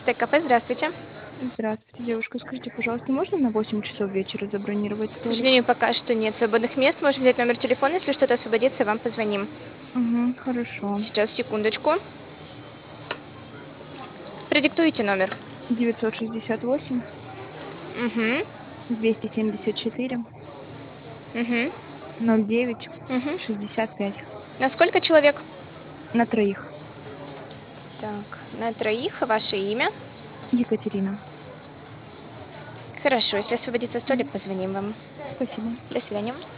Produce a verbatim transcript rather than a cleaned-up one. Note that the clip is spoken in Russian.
Стейк Кафе, здравствуйте. Здравствуйте, девушка. Скажите, пожалуйста, можно на восемь часов вечера забронировать К столик? сожалению, пока что нет свободных мест. Можем взять номер телефона, если что-то освободится, вам позвоним. Угу, хорошо. Сейчас, секундочку. Продиктуйте номер. девятьсот шестьдесят восемь Угу, двести семьдесят четыре угу, ноль девять угу. шестьдесят пять. На сколько человек? На троих. Так, на троих. Ваше имя? Екатерина. Хорошо, если освободится столик, Мгм. позвоним вам. Спасибо. До свидания.